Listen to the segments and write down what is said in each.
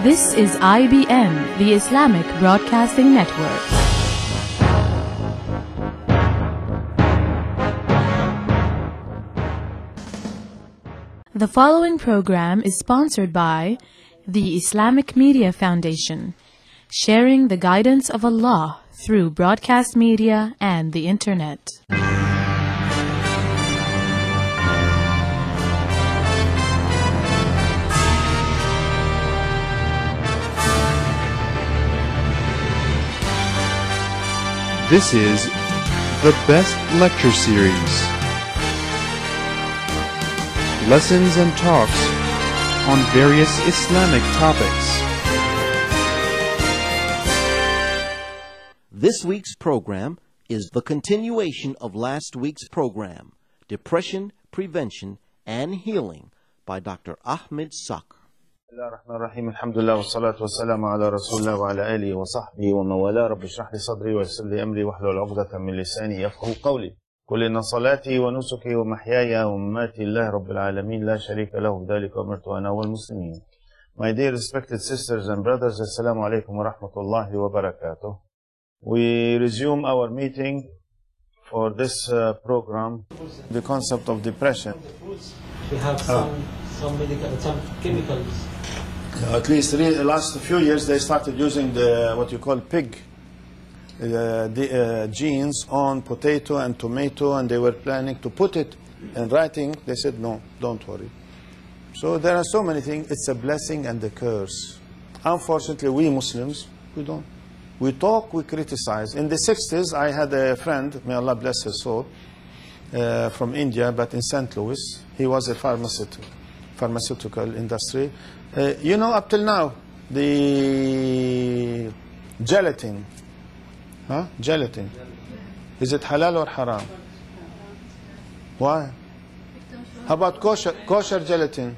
This is IBN, the Islamic Broadcasting Network. The following program is sponsored by the Islamic Media Foundation, sharing the guidance of Allah through broadcast media and the Internet. This is the best lecture series. Lessons and talks on various Islamic topics. This week's program is the continuation of last week's program, Depression, Prevention, and Healing by Dr. Ahmed Sak. Bismillahirrahmanirrahim. Alhamdulillah wa salatu wa salam ala rasulullah wa ala alihi wa sahbihi wa mawala. Rabbi shrah li sadri wa yassir li amri wahlul 'uqdatan min lisani yafqahu qawli. Qul inna salati wa nusuki wa mahyaya wa mamati lillahi rabbil alamin la sharika lahu bidhalika umirtu ana wal muslimin. My dear respected sisters and brothers, assalamu alaikum wa rahmatullahi wa barakatuh. We resume our meeting for this program, the concept of depression. We have some chemicals. At least the last few years they started using what you call pig genes on potato and tomato, and they were planning to put it in writing. They said no, don't worry. So there are so many things. It's a blessing and a curse. Unfortunately, we Muslims, we don't. We talk, we criticize. In the 60s, I had a friend, may Allah bless his soul, from India, but in St. Louis. He was a pharmaceutical industry. You know, up till now, the gelatin, gelatin, is it halal or haram? Why? How about kosher gelatin?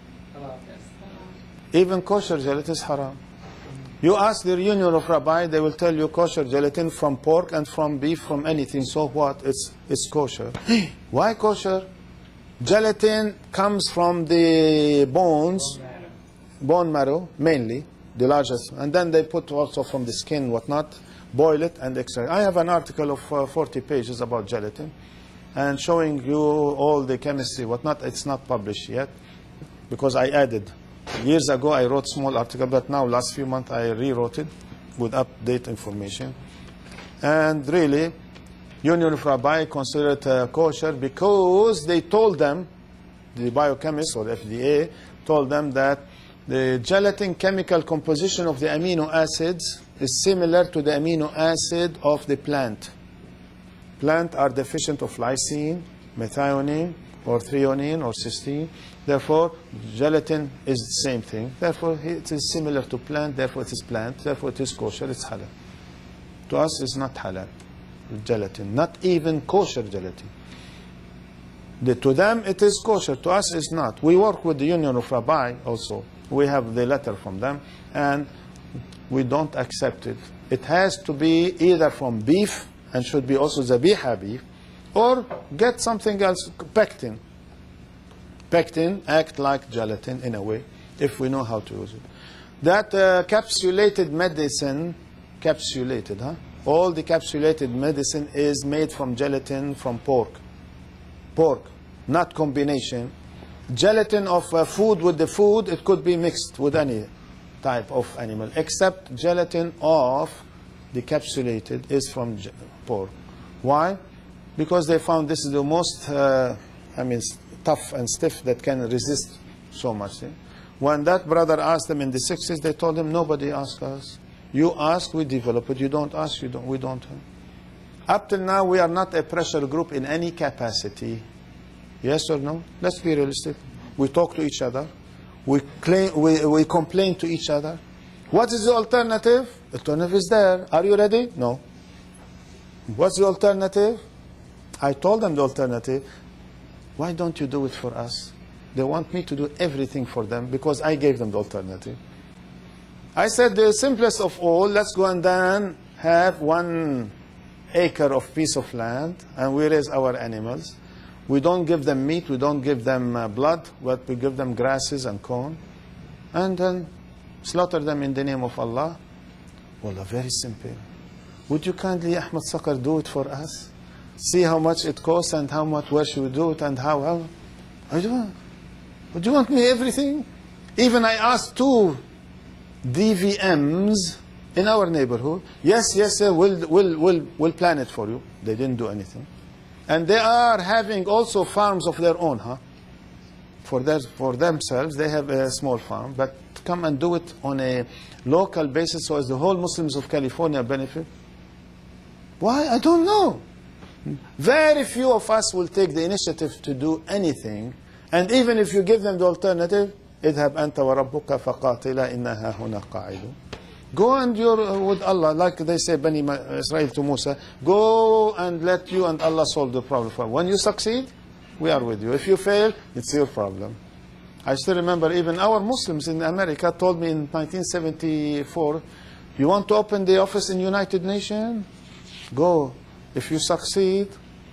Even kosher gelatin is haram. You ask the Union of Rabbi, they will tell you kosher gelatin from pork and from beef, from anything. So what? It's kosher. Why kosher? Gelatin comes from the bones, bone marrow mainly, the largest, and then they put also from the skin, whatnot, boil it and extract. I have an article of 40 pages about gelatin and showing you all the chemistry, whatnot. It's not published yet because I added. Years ago I wrote small article, but now last few months I rewrote it with update information. And really, Union of Rabbi considered kosher because they told them, the biochemists or FDA told them that the gelatin chemical composition of the amino acids is similar to the amino acid of the plant. Plants are deficient of lysine, methionine, or threonine, or cysteine. Therefore, gelatin is the same thing. Therefore, it is similar to plant. Therefore, it is plant. Therefore, it is kosher. It's halal. To us, it's not halal. Gelatin, not even kosher gelatin. To them, it is kosher. To us, it's not. We work with the Union of Rabbi also. We have the letter from them, and we don't accept it. It has to be either from beef, and should be also zabiha beef, or get something else, pectin. Pectin act like gelatin in a way, if we know how to use it. That capsulated medicine, all the capsulated medicine is made from gelatin from pork. Pork, not combination. Gelatin of food with the food, it could be mixed with any type of animal, except gelatin of the capsulated is from pork. Why? Because they found this is the most, tough and stiff that can resist so much. When that brother asked them in the 60s, they told him, nobody asked us. You ask, we develop it. You don't ask, we don't. Up till now, we are not a pressure group in any capacity. Yes or no? Let's be realistic. We talk to each other. We complain to each other. What is the alternative? The alternative is there. Are you ready? No. What's the alternative? I told them the alternative. Why don't you do it for us? They want me to do everything for them because I gave them the alternative. I said the simplest of all, let's go and then have 1 acre of piece of land and we raise our animals. We don't give them meat, we don't give them blood, but we give them grasses and corn. And then slaughter them in the name of Allah? Well, very simple. Would you kindly, Ahmed Sakar, do it for us? See how much it costs and how much, where should we do it and how? I don't. Would you want me everything? Even I asked 2 DVMs in our neighborhood. Yes, sir, we'll plan it for you. They didn't do anything. And they are having also farms of their own, For themselves, they have a small farm. But to come and do it on a local basis so as the whole Muslims of California benefit? Why? I don't know. Very few of us will take the initiative to do anything. And even if you give them the alternative, اذهب أنت وربك فقاتلا إنها هنا قاعدون. Go and you're with Allah, like they say, Bani Israel to Musa. Go and let you and Allah solve the problem. When you succeed, we are with you. If you fail, it's your problem. I still remember even our Muslims in America told me in 1974, you want to open the office in United Nations? Go. If you succeed,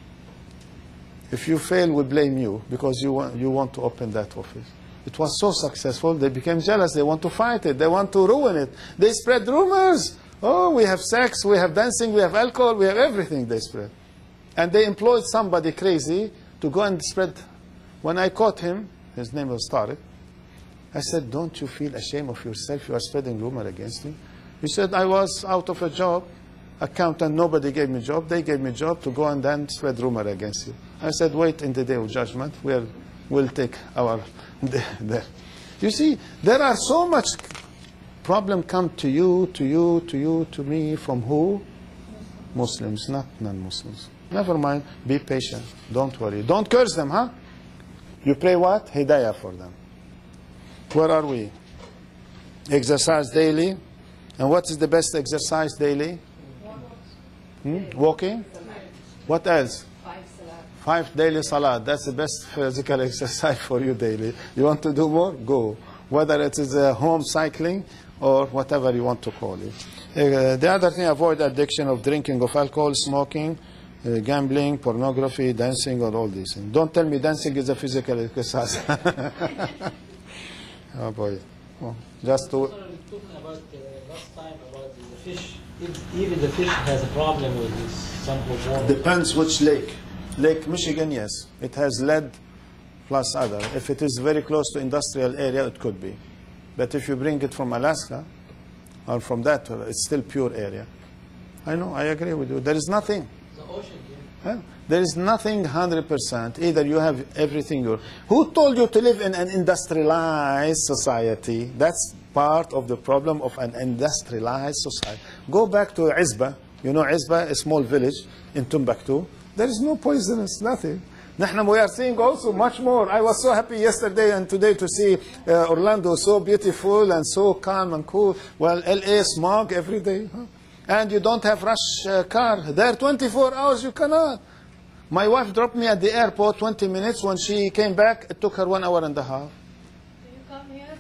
if you fail, we blame you because you want to open that office. It was so successful, they became jealous. They want to fight it. They want to ruin it. They spread rumors. Oh, we have sex, we have dancing, we have alcohol, we have everything they spread. And they employed somebody crazy to go and spread. When I caught him, his name was Tariq, I said, don't you feel ashamed of yourself? You are spreading rumor against me. He said, I was out of a job. Accountant, nobody gave me job. They gave me job to go and then spread rumor against you. I said, wait in the day of judgment. We'll take our there. You see, there are so much problem come to you, to me, from who? Muslims, not non-Muslims. Never mind, be patient. Don't worry. Don't curse them, You pray what? Hidayah for them. Where are we? Exercise daily. And what is the best exercise daily? Walking. What else? 5 daily salat. That's the best physical exercise for you daily. You want to do more? Go. Whether it is home cycling or whatever you want to call it. The other thing, avoid addiction of drinking of alcohol, smoking, gambling, pornography, dancing, or all these things. Don't tell me dancing is a physical exercise. Oh boy. Oh, just to... We were talking about last time about the fish. Even the fish has a problem with this sample water. Depends which lake. Lake Michigan, yes. It has lead plus other. If it is very close to industrial area, it could be. But if you bring it from Alaska, or from that, it's still pure area. I know, I agree with you. There is nothing. The ocean, There is nothing 100%. Either you have everything. Who told you to live in an industrialized society? That's part of the problem of an industrialized society. Go back to Izba. You know Izba, a small village in Timbuktu. There is no poisonous, nothing. We are seeing also much more. I was so happy yesterday and today to see Orlando so beautiful and so calm and cool. Well, LA smog every day. And you don't have rush car. There 24 hours you cannot. My wife dropped me at the airport 20 minutes. When she came back, it took her 1 hour and a half. You come here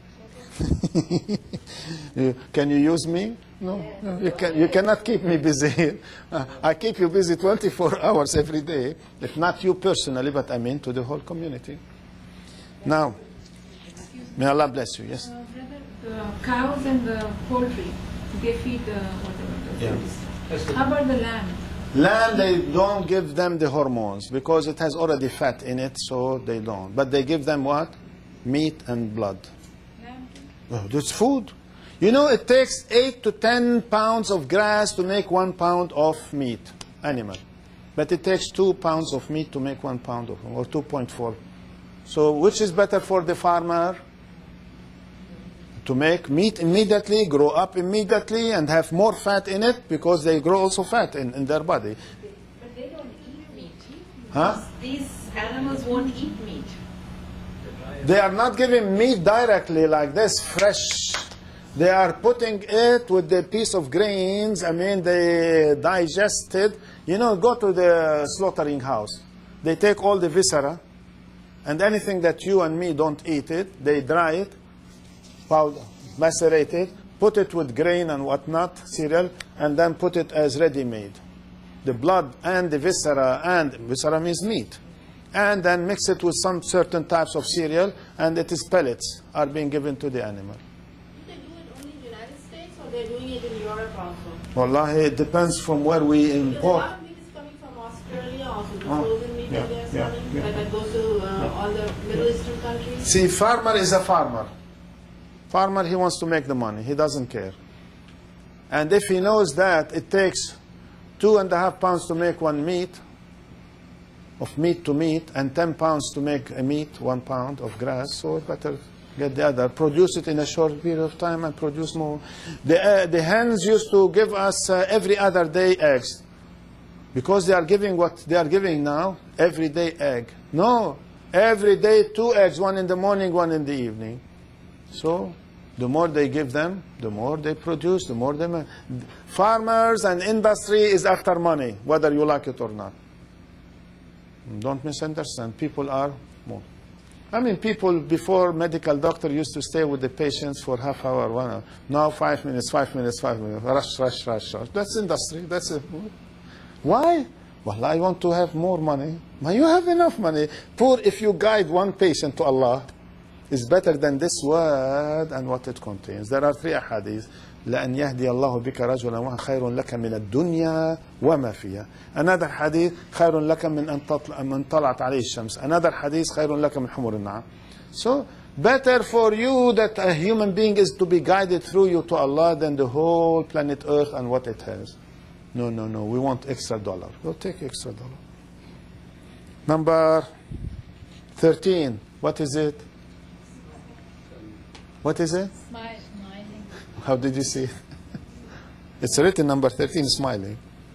then. Can you use me? No, no, you cannot keep me busy. I keep you busy 24 hours every day. If not you personally, but I mean to the whole community. Now, may Allah bless you. Yes? Brother, the cows and the poultry, they feed whatever the food is. How about the lamb? Lamb, they don't give them the hormones because it has already fat in it, so they don't. But they give them what? Meat and blood. Lamb? Oh, that's food. You know, it takes 8 to 10 pounds of grass to make 1 pound of meat, animal. But it takes 2 pounds of meat to make 1 pound of, or 2.4. So which is better for the farmer? To make meat immediately, grow up immediately, and have more fat in it, because they grow also fat in their body. But they don't eat meat. Huh? These animals won't eat meat. They are not giving meat directly like this, fresh. They are putting it with the piece of grains. I mean, they digest it. You know, go to the slaughtering house. They take all the viscera, and anything that you and me don't eat it, they dry it, powder, macerate it, put it with grain and whatnot, cereal, and then put it as ready-made. The blood and the viscera means meat. And then mix it with some certain types of cereal, and it is pellets are being given to the animal. You can Wallahi, it depends from where we Because a import. lot of meat is coming from Australia, also the frozen meat yeah, that they're yeah, selling, yeah. that goes to all the Middle Eastern countries. See, farmer is a farmer. Farmer, he wants to make the money. He doesn't care. And if he knows that it takes 2.5 pounds to make one meat, of meat to meat, and 10 pounds to make a meat, 1 pound of grass, so it better get the other. Produce it in a short period of time and produce more. The hens used to give us every other day eggs. Because they are giving what they are giving now, every day egg. No, every day 2 eggs, one in the morning, one in the evening. So the more they give them, the more they produce, the more they make. Farmers and industry is after money, whether you like it or not. Don't misunderstand. People are more. I mean, people before medical doctor used to stay with the patients for half hour, 1 hour. Now 5 minutes, 5 minutes, 5 minutes. Rush, rush, rush, rush. That's industry. That's it. Why? Well, I want to have more money. But you have enough money. Poor, if you guide one patient to Allah, is better than this word and what it contains. There are 3 ahadith. لأن يهدي الله بك رجلا واحدا خير لك من الدنيا وما فيها. Another hadith خير لك من طلعت عليه الشمس. Another hadith خير لك من حمر النعم. So better for you that a human being is to be guided through you to Allah than the whole planet Earth and what it has. No, no, no. We want extra dollar. We'll take extra dollar. Number 13. What is it? What is it? Smiling. How did you see it? It's written number 13, smiling.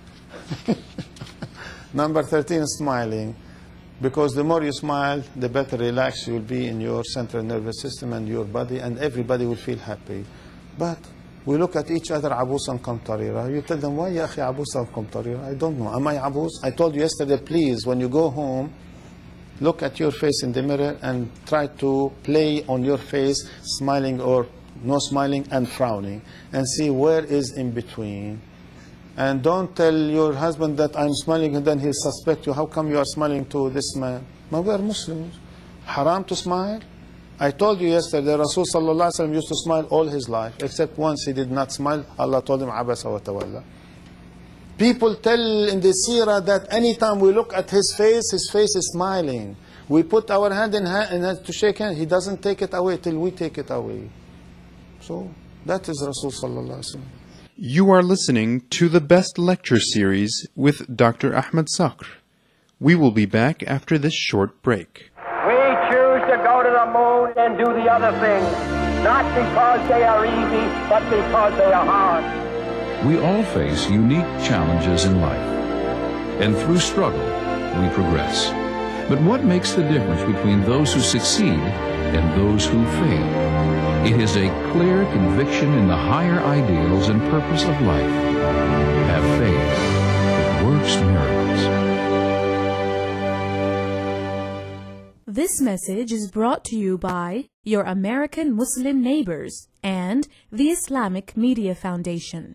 Number 13, smiling. Because the more you smile, the better relaxed you will be in your central nervous system and your body, and everybody will feel happy. But we look at each other, عبوسا قمطريرا. You tell them, why يا أخي عبوسا قمطريرا? I don't know. Am I عبوس? I told you yesterday, please, when you go home, look at your face in the mirror and try to play on your face, smiling or no smiling and frowning, and see where is in between. And don't tell your husband that I'm smiling and then he'll suspect you. How come you are smiling to this man? But we are Muslims. Haram to smile? I told you yesterday, Rasul sallallahu alaihi wasallam used to smile all his life, except once he did not smile. Allah told him, Abasa wa tawalla. People tell in the seerah that anytime we look at his face is smiling. We put our hand in hand to shake hands. He doesn't take it away till we take it away. So that is Rasul sallallahu alaihi wasallam. You are listening to the Best Lecture Series with Dr. Ahmed Sakr. We will be back after this short break. We choose to go to the moon and do the other things, not because they are easy, but because they are hard. We all face unique challenges in life, and through struggle, we progress. But what makes the difference between those who succeed and those who fail? It is a clear conviction in the higher ideals and purpose of life. Have faith. It works miracles. This message is brought to you by your American Muslim neighbors and the Islamic Media Foundation.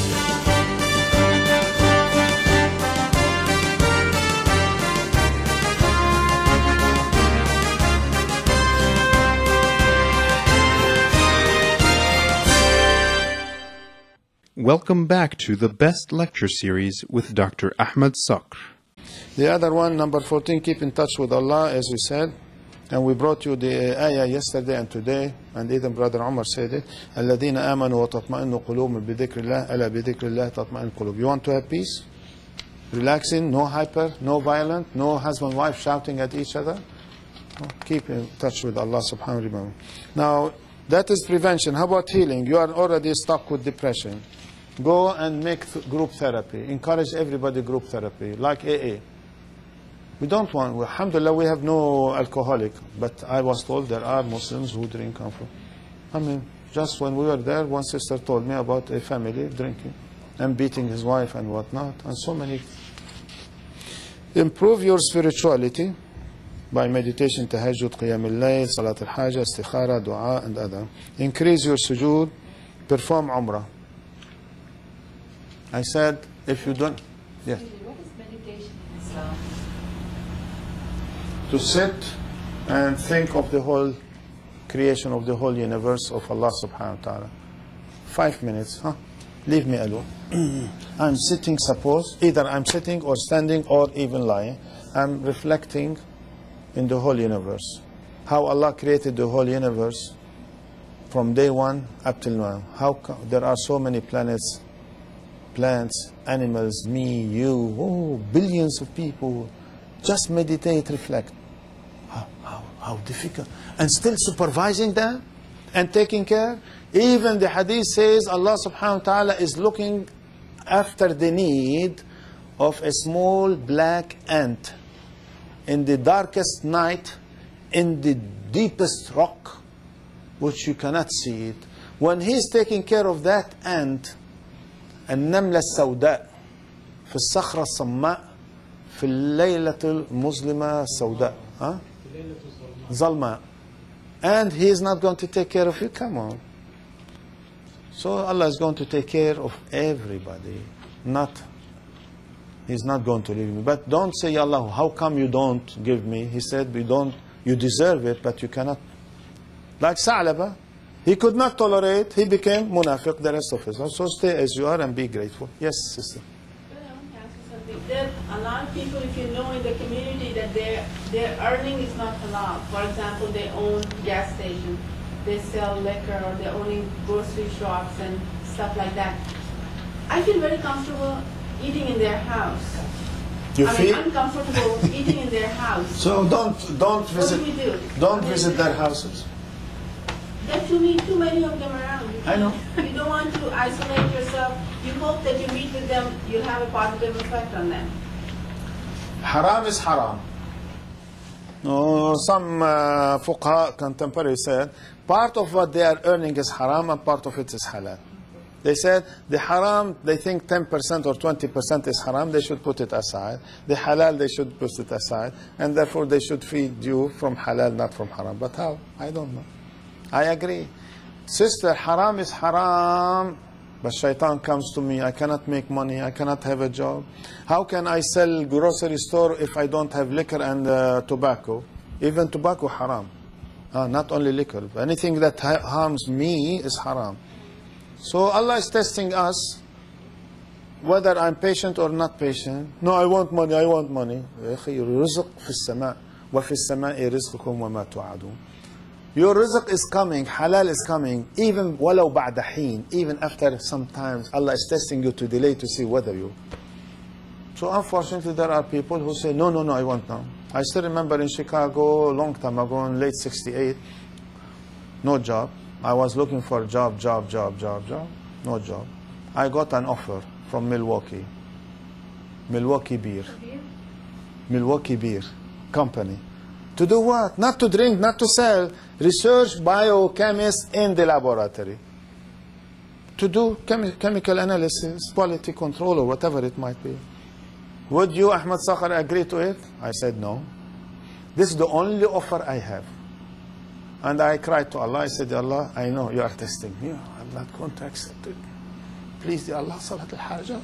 Welcome back to the Best Lecture Series with Dr. Ahmed Sakr. The other one, number 14, keep in touch with Allah, as we said. And we brought you the ayah yesterday and today, and even Brother Umar said it. الَّذِينَ آمَنُوا وَتَطْمَئِنُّ قُلُوبُهُم بِذِكْرِ اللَّهِ أَلَا بِذِكْرِ اللَّهِ تَطْمَئِنُّ الْقُلُوبُ. You want to have peace? Relaxing, no hyper, no violent, no husband and wife shouting at each other. Keep in touch with Allah subhanahu wa ta'ala. Now, that is prevention. How about healing? You are already stuck with depression. Go and make group therapy. Encourage everybody group therapy, like AA. We don't want, alhamdulillah, we have no alcoholic, but I was told there are Muslims who drink alcohol. I mean, just when we were there, one sister told me about a family drinking and beating his wife and whatnot, and so many. Improve your spirituality by meditation, tahajjud, qiyam al-layl, salat al-hajjah, istikhara, dua, and other. Increase your sujood, perform umrah. I said, if you don't, yes. What is meditation in Islam? To sit and think of the whole creation of the whole universe of Allah subhanahu wa ta'ala. 5 minutes, huh? leave me alone. I'm sitting, suppose, either I'm sitting or standing or even lying. I'm reflecting in the whole universe. How Allah created the whole universe from day one up till now. How there are so many planets, plants, animals, me, you, billions of people. Just meditate, reflect. How difficult. And still supervising them and taking care. Even the hadith says Allah subhanahu wa ta'ala is looking after the need of a small black ant in the darkest night, in the deepest rock, which you cannot see it. When he's taking care of that ant, النملة السوداء في الصخرة الصماء في الليلة المظلمة السوداء ظلمة, and he is not going to take care of you. Come on. So Allah is going to take care of everybody. He's not going to leave me. But don't say, Ya Allah, how come you don't give me? He said, you deserve it, but you cannot. Like Sa'laba, he could not tolerate, he became munafiq the rest of his life. So stay as you are and be grateful. Yes, sister. There are a lot of people, if you know, in the community that their earning is not halal. For example, they own gas stations, they sell liquor, or they're owning grocery shops and stuff like that. I feel very comfortable eating in their house. You feel uncomfortable eating in their house. So don't visit. What do we do? Don't visit their houses. There are too many of them around. I know. You don't want to isolate yourself. You hope that you meet with them, you'll have a positive effect on them. Haram is haram. No, some fuqaha contemporary said part of what they are earning is haram and part of it is halal. They said the haram, they think 10% or 20% is haram, they should put it aside. The halal, they should put it aside. And therefore they should feed you from halal, not from haram. But how? I don't know. I agree. Sister, haram is haram. But shaitan comes to me, I cannot make money, I cannot have a job. How can I sell grocery store if I don't have liquor and tobacco? Even tobacco haram. Not only liquor. Anything that harms me is haram. So Allah is testing us whether I'm patient or not patient. No, I want money, I want money. رزق في السماء وفي السماء رزقكم وما توعدون. Your rizq is coming, halal is coming, even walau ba'da heen, even after some time, Allah is testing you to delay to see whether you. So unfortunately there are people who say, no, I want now. I still remember in Chicago, a long time ago, in late 68, no job. I was looking for a job, no job. I got an offer from Milwaukee Beer Company. To do what? Not to drink, not to sell. Research biochemist in the laboratory. To do chemical analysis, quality control, or whatever it might be. Would you, Ahmad Sakhar, agree to it? I said no. This is the only offer I have. And I cried to Allah. I said, Allah, I know you are testing me. I'm not going to accept it. Please, Ya Allah, Salat al-Haja.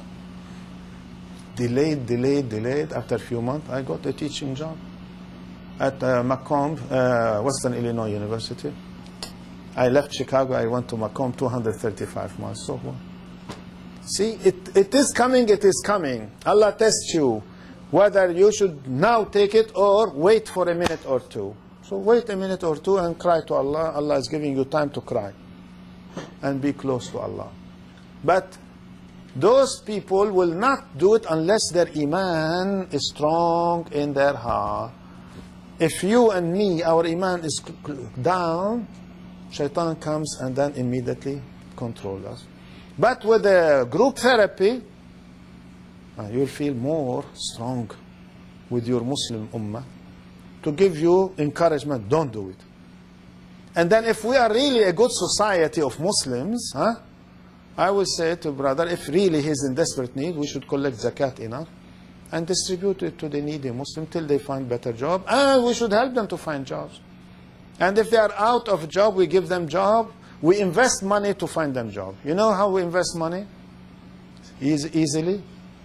Delayed. After a few months, I got a teaching job at Macomb, Western Illinois University. I left Chicago, I went to Macomb, 235 miles. So what? See, it is coming. Allah tests you, whether you should now take it or wait for a minute or two. So wait a minute or two and cry to Allah. Allah is giving you time to cry and be close to Allah. But those people will not do it unless their iman is strong in their heart. If you and me, our iman is down, shaitan comes and then immediately controls us. But with the group therapy, you'll feel more strong with your Muslim ummah to give you encouragement. Don't do it. And then if we are really a good society of Muslims, I will say to brother, if really he's in desperate need, we should collect zakat enough and distribute it to the needy Muslim till they find better job. And we should help them to find jobs. And if they are out of job, we give them job. We invest money to find them job. You know how we invest money? Easily.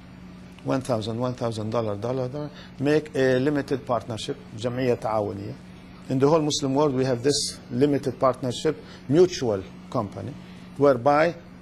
$1,000, make a limited partnership, Jamiyya Ta'awuniyya. In the whole Muslim world, we have this limited partnership, mutual company, whereby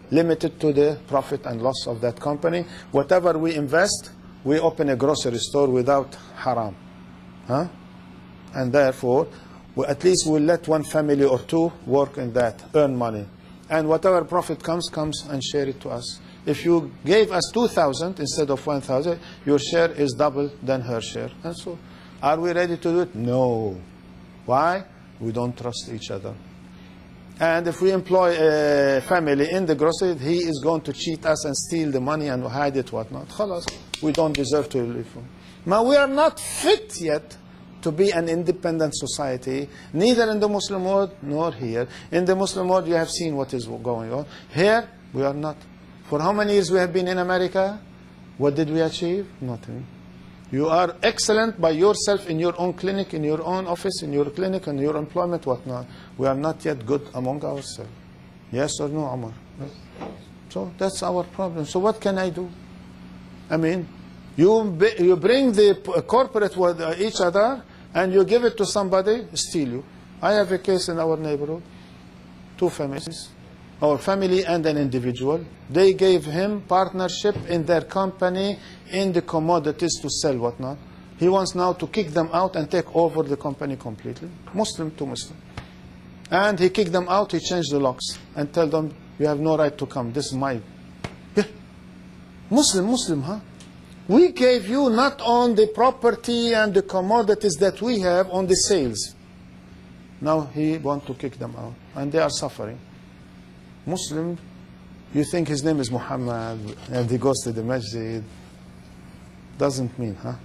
limited to the profit and loss of that company. Whatever we invest, we open a grocery store without haram. Huh? And therefore, at least we'll let one family or two work in that, earn money. And whatever profit comes and share it to us. If you gave us 2,000 instead of 1,000, your share is double than her share. And so, are we ready to do it? No. Why? We don't trust each other. And if we employ a family in the grocery, he is going to cheat us and steal the money and hide it, whatnot. Khalas, we don't deserve to live. Now, we are not fit yet to be an independent society, neither in the Muslim world nor here. In the Muslim world, you have seen what is going on. Here, we are not. For how many years we have been in America? What did we achieve? Nothing. You are excellent by yourself in your own clinic, in your own office, in your clinic, in your employment, whatnot. We are not yet good among ourselves. Yes or no, Omar? So that's our problem. So what can I do? I mean, you bring the corporate with each other, and you give it to somebody, steal you. I have a case in our neighborhood, two families, our family and an individual. They gave him partnership in their company in the commodities to sell whatnot. He wants now to kick them out and take over the company completely, Muslim to Muslim. And he kicked them out, he changed the locks and tell them, you have no right to come, this is my... Yeah. Muslim, huh? We gave you not on the property and the commodities that we have, on the sales. Now he wants to kick them out, and they are suffering. Muslim, you think his name is Muhammad, and he goes to the masjid. Doesn't mean, huh?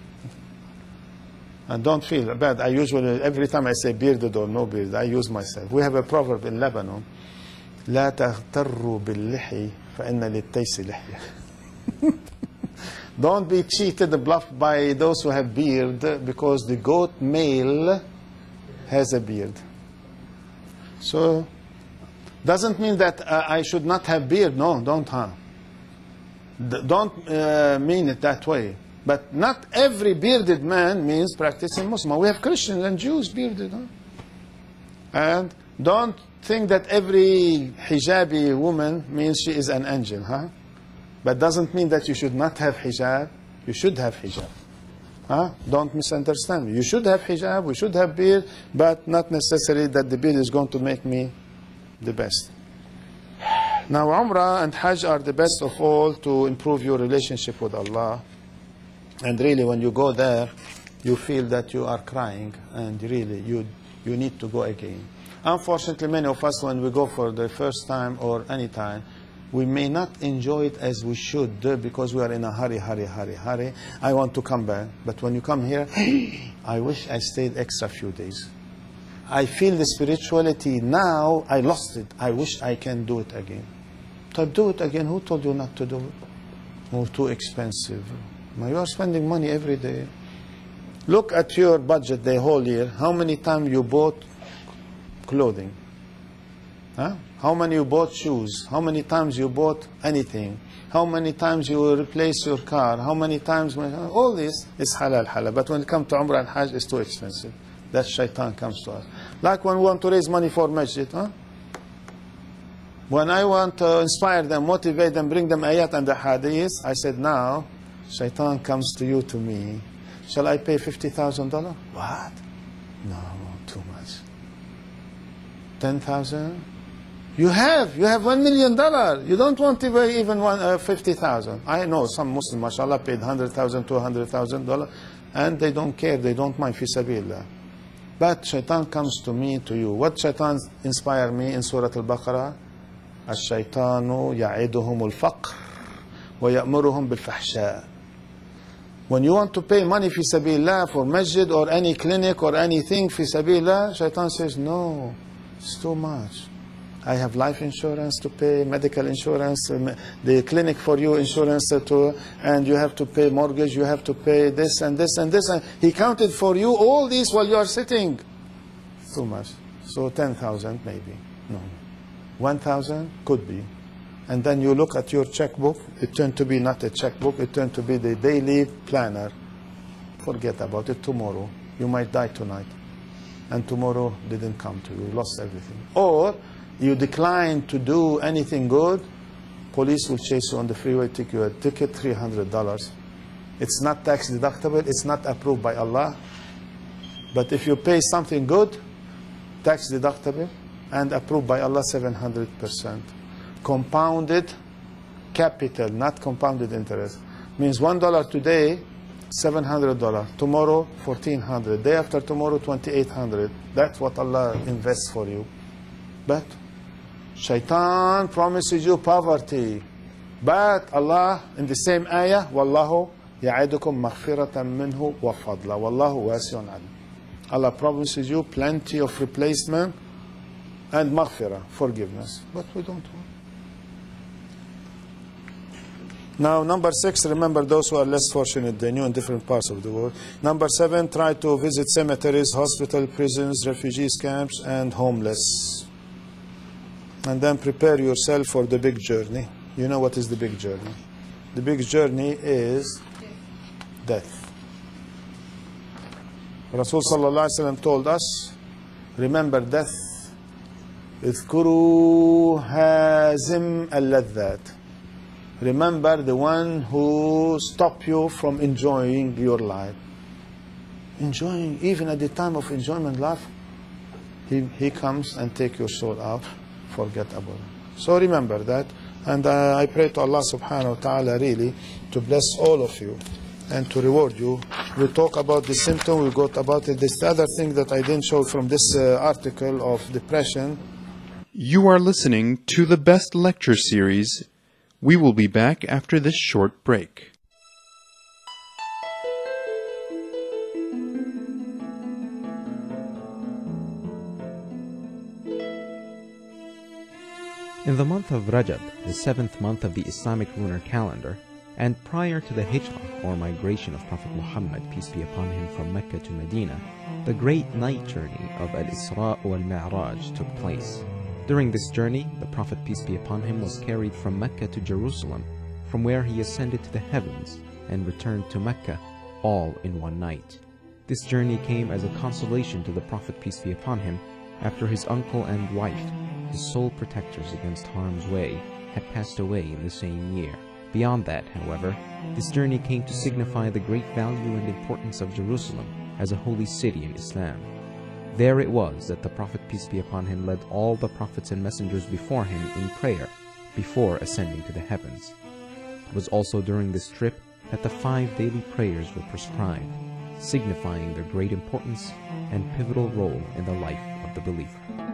And don't feel bad. I usually, every time I say bearded or no beard, I use myself. We have a proverb in Lebanon, لا تغتروا باللحي فإن للتيس لحية. Don't be cheated and bluffed by those who have beard, because the goat male has a beard. So, doesn't mean that I should not have beard. No, don't, huh? Don't mean it that way. But not every bearded man means practicing Muslim. We have Christians and Jews bearded, huh? And don't think that every hijabi woman means she is an angel, huh? But doesn't mean that you should not have hijab. You should have hijab. Huh? Don't misunderstand me. You should have hijab, we should have beard, but not necessarily that the beard is going to make me the best. Now, Umrah and Hajj are the best of all to improve your relationship with Allah. And really, when you go there, you feel that you are crying, and really, you need to go again. Unfortunately, many of us, when we go for the first time or any time, we may not enjoy it as we should, because we are in a hurry. I want to come back. But when you come here, I wish I stayed extra few days. I feel the spirituality now, I lost it. I wish I can do it again. To do it again, who told you not to do it? Oh, too expensive. Now you are spending money every day. Look at your budget the whole year. How many times you bought clothing? Huh? How many you bought shoes? How many times you bought anything? How many times you replace your car? How many times? All this is halal. But when it comes to Umrah and Hajj, it's too expensive. That shaitan comes to us. Like when we want to raise money for masjid. Huh? When I want to inspire them, motivate them, bring them ayat and the hadith, I said, now, shaitan comes to you, to me. Shall I pay $50,000? What? No, too much. 10,000? You have $1 million. You don't want to pay even 50,000. I know some Muslims, mashallah, paid $100,000, $200,000, and they don't care. They don't mind, fi sabilillah. But shaitan comes to me, to you. What shaitan inspired me in Surah Al-Baqarah? الشيطان يعدهم الفقر ويأمرهم بالفحشاء. When you want to pay money fi sabilillah for masjid or any clinic or anything fi sabilillah, shaitan says, no, it's too much. I have life insurance to pay, medical insurance, the clinic for you insurance to, and you have to pay mortgage, you have to pay this and this and this. And he counted for you all these while you are sitting. Too much. So 10,000 maybe. No. 1,000 could be. And then you look at your checkbook, it turned to be not a checkbook, it turned to be the daily planner. Forget about it tomorrow. You might die tonight. And tomorrow didn't come to you, you lost everything. Or you decline to do anything good, police will chase you on the freeway, take you a ticket, $300. It's not tax deductible, it's not approved by Allah. But if you pay something good, tax deductible and approved by Allah, 700%. Compounded capital, not compounded interest. Means $1 today, $700. Tomorrow, $1,400. Day after tomorrow, $2,800. That's what Allah invests for you. But Shaitan promises you poverty. But Allah, in the same ayah, Wallahu ya'idukum maghfiratan minhu wa fadla. Wallahu wasi'un alim. Allah promises you plenty of replacement and maghfirah, forgiveness. But we don't want. Now, number 6, remember those who are less fortunate than you in different parts of the world. Number 7, try to visit cemeteries, hospitals, prisons, refugees camps, and homeless. And then prepare yourself for the big journey. You know what is the big journey? The big journey is death. Rasul sallallahu alaihi wasallam told us, remember death. اذكروا هازم اللذات. Remember the one who stopped you from enjoying your life. Enjoying, even at the time of enjoyment life, he comes and take your soul out. Forget about it. So remember that. And I pray to Allah subhanahu wa ta'ala really to bless all of you and to reward you. We talk about the symptom, we got about it. This other thing that I didn't show from this article of depression. You are listening to the Best Lecture Series. We will be back after this short break. In the month of Rajab, the 7th month of the Islamic lunar calendar, and prior to the Hijrah, or migration of Prophet Muhammad, peace be upon him, from Mecca to Medina, the great night journey of Al-Isra wal-Mi'raj took place. During this journey, the Prophet, peace be upon him, was carried from Mecca to Jerusalem, from where he ascended to the heavens and returned to Mecca, all in one night. This journey came as a consolation to the Prophet, peace be upon him, after his uncle and wife, his sole protectors against harm's way, had passed away in the same year. Beyond that, however, this journey came to signify the great value and importance of Jerusalem as a holy city in Islam. There it was that the Prophet, peace be upon him, led all the prophets and messengers before him in prayer before ascending to the heavens. It was also during this trip that the 5 daily prayers were prescribed, signifying their great importance and pivotal role in the life of the believer.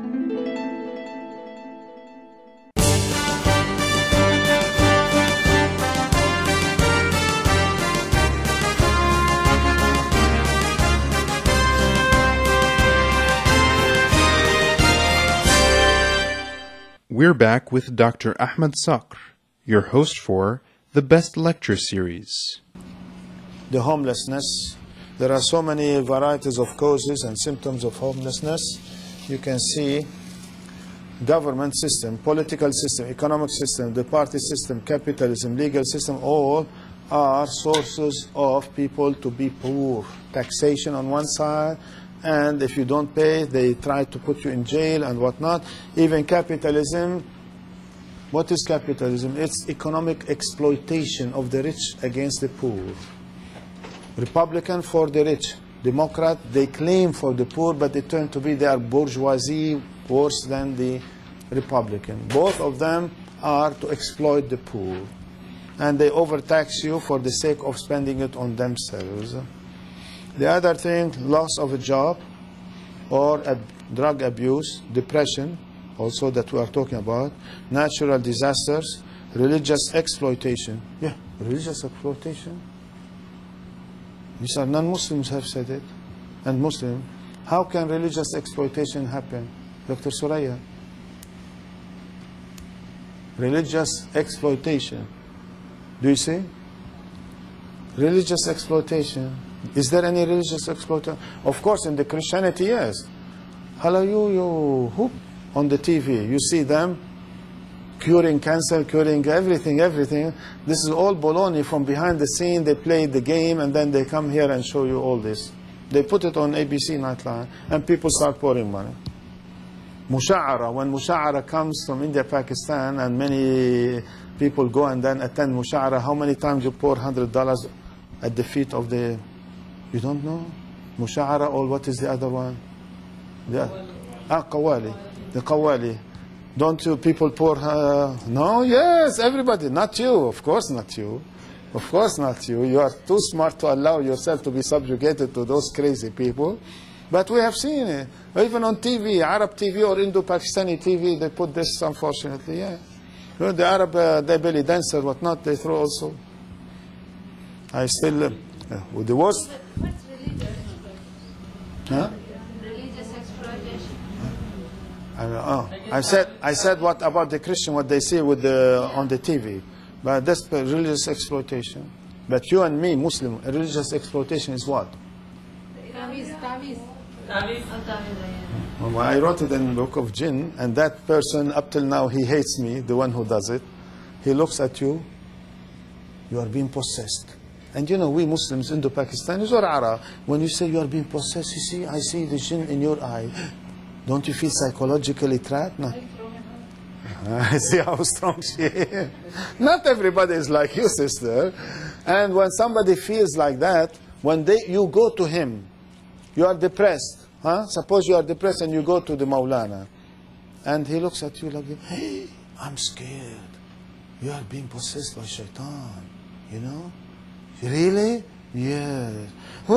We're back with Dr. Ahmed Sakr, your host for the Best Lecture Series. The homelessness. There are so many varieties of causes and symptoms of homelessness. You can see government system, political system, economic system, the party system, capitalism, legal system, all are sources of people to be poor. Taxation on one side, and if you don't pay, they try to put you in jail and whatnot. Even capitalism, what is capitalism? It's economic exploitation of the rich against the poor. Republican for the rich. Democrat, they claim for the poor, but they turn to be, they are bourgeoisie worse than the Republican. Both of them are to exploit the poor. And they overtax you for the sake of spending it on themselves. The other thing, loss of a job or drug abuse, depression, also that we are talking about, natural disasters, religious exploitation. Yeah, religious exploitation. These are non-Muslims have said it, and Muslim. How can religious exploitation happen? Dr. Suraya. Religious exploitation. Do you see? Religious exploitation. Is there any religious exploitation? Of course, in the Christianity, yes. Hello, you who on the TV, you see them curing cancer, curing everything. This is all baloney from behind the scene. They play the game and then they come here and show you all this. They put it on ABC Nightline and people start pouring money. Musha'ara, when Musha'ara comes from India, Pakistan, and many people go and then attend Musha'ara, how many times you pour $100 at the feet of the... You don't know? Musha'ara, or what is the other one? Qawwali. The Qawwali. Don't you people pour... No, yes, everybody. Not you. Of course not you. Of course not you. You are too smart to allow yourself to be subjugated to those crazy people. But we have seen it. Even on TV, Arab TV or Indo-Pakistani TV, they put this, unfortunately, yeah. You know, the Arab, they belly dancer, whatnot, they throw also. I still... with the worst... What's religious? Huh? Religious exploitation. I said what about the Christian, what they see with on the TV. But that's religious exploitation. But you and me, Muslim, religious exploitation is what? Well, I wrote it in the book of Jinn, and that person, up till now, he hates me, the one who does it. He looks at you, you are being possessed. And you know, we Muslims, Indo-Pakistanis or Arab, when you say you are being possessed, you see, I see the jinn in your eye. Don't you feel psychologically trapped? No. I see how strong she is. Not everybody is like you, sister. And when somebody feels like that, when you go to him, you are depressed. Huh? Suppose you are depressed and you go to the Maulana. And he looks at you like, hey, I'm scared. You are being possessed by shaitan. You know? Really? Yes.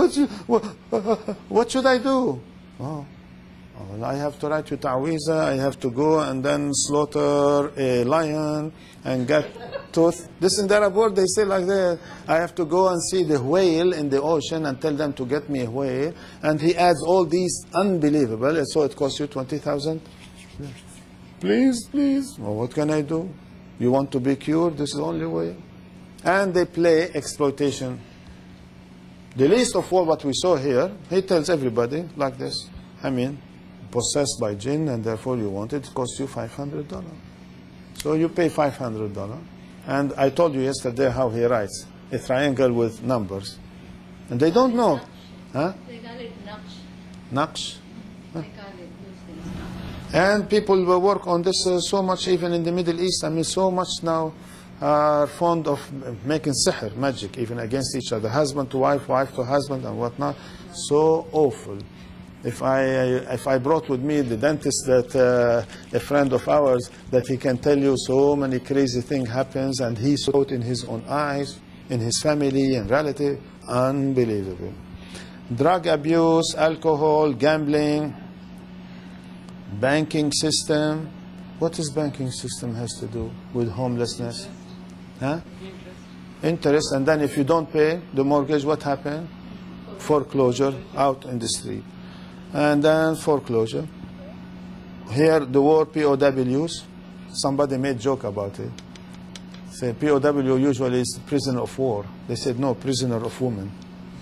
What should I do? Oh. Well, I have to write you ta'weezah, I have to go and then slaughter a lion and get tooth. This in the Arab world, they say like that. I have to go and see the whale in the ocean and tell them to get me a whale. And he adds all these unbelievable. So it costs you 20,000. Please, please. Well, what can I do? You want to be cured? This is the only way. And they play exploitation. The least of all what we saw here, he tells everybody like this. I mean, possessed by jinn, and therefore you want it, costs you $500. So you pay $500. And I told you yesterday how he writes a triangle with numbers. And they don't know. Huh? They call it Naqsh. Naqsh? They call it those things. And people will work on this so much, even in the Middle East. I mean, so much now are fond of making sihr, magic, even against each other. Husband to wife, wife to husband, and whatnot. So awful. If I brought with me the dentist that a friend of ours, that he can tell you so many crazy things happens, and he saw it in his own eyes, in his family and relative, unbelievable. Drug abuse, alcohol, gambling, banking system. What does banking system has to do with homelessness? Huh? Interest, and then if you don't pay the mortgage, what happened? Foreclosure, out in the street. And then foreclosure. Here, the word POWs, somebody made joke about it. Say POW usually is prisoner of war. They said, no, prisoner of woman.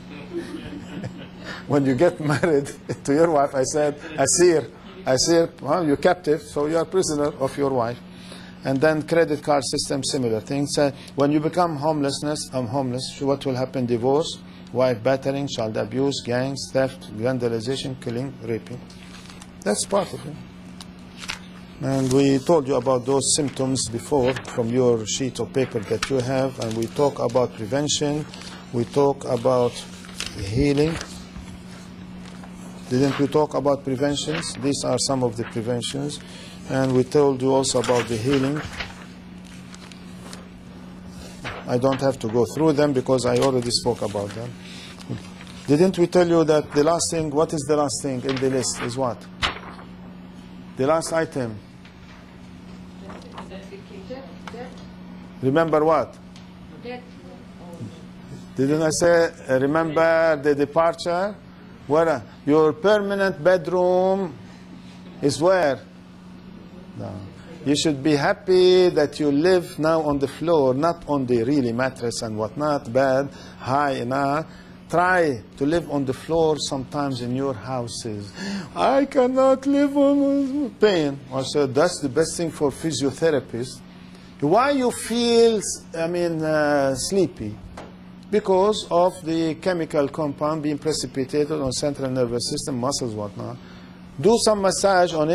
When you get married to your wife, I said, Asir, well, you're captive, so you are prisoner of your wife. And then credit card system, similar things. When you become homeless, so what will happen? Divorce, wife battering, child abuse, gangs, theft, vandalization, killing, raping. That's part of it. And we told you about those symptoms before from your sheet of paper that you have. And we talk about prevention. We talk about healing. Didn't we talk about preventions? These are some of the preventions. And we told you also about the healing. I don't have to go through them because I already spoke about them. Didn't we tell you that the last thing, what is the last thing in the list is what? The last item. Remember what? Didn't I say, remember the departure? Where? Your permanent bedroom is where? No. You should be happy that you live now on the floor, not on the really mattress and whatnot, bed, high enough. Try to live on the floor sometimes in your houses. I cannot live on pain. I said, that's the best thing for physiotherapists. Why you feel, sleepy? Because of the chemical compound being precipitated on central nervous system, muscles, whatnot. Do some massage on it.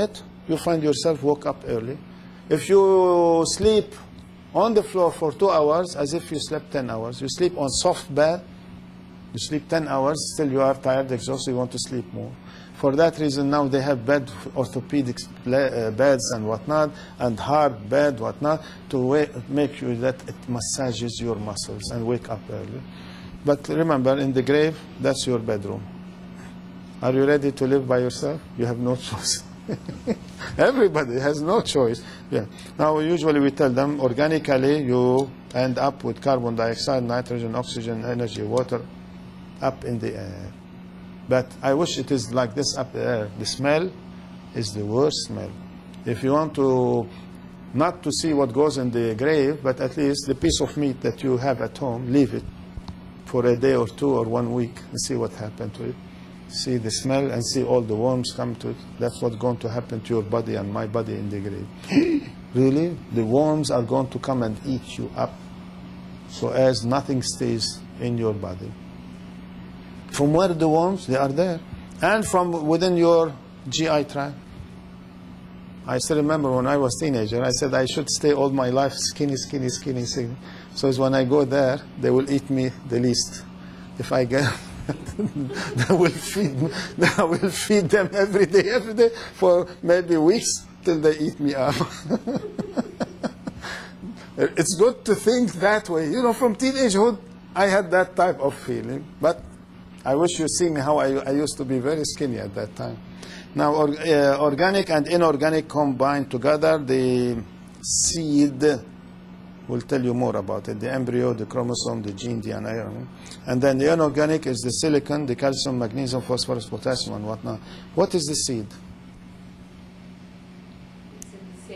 you find yourself woke up early. If you sleep on the floor for 2 hours, as if you slept 10 hours. You sleep on soft bed, you sleep 10 hours, still you are tired, exhausted, you want to sleep more. For that reason, now they have orthopedic beds and whatnot, and hard bed, whatnot, to make you that it massages your muscles and wake up early. But remember, in the grave, that's your bedroom. Are you ready to live by yourself? You have no choice. Everybody has no choice. Yeah. Now, usually we tell them, organically, you end up with carbon dioxide, nitrogen, oxygen, energy, water, up in the air. But I wish it is like this up there. The smell is the worst smell. If you want to, not to see what goes in the grave, but at least the piece of meat that you have at home, leave it for a day or 2 or 1 week and see what happened to it. See the smell and see all the worms come to it. That's what's going to happen to your body and my body in the grave. Really? The worms are going to come and eat you up, so as nothing stays in your body. From where the worms? They are there. And from within your GI tract. I still remember when I was a teenager, I said I should stay all my life skinny, skinny, skinny, skinny. So as when I go there, they will eat me the least. If I get... I will feed them every day, for maybe weeks, till they eat me up. It's good to think that way. You know, from teenagehood, I had that type of feeling. But I wish you see me how I used to be very skinny at that time. Now, organic and inorganic combined together, the seed will tell you more about it. The embryo, the chromosome, the gene, DNA. And then the inorganic is the silicon, the calcium, magnesium, phosphorus, potassium, and whatnot. What is the seed? It's in the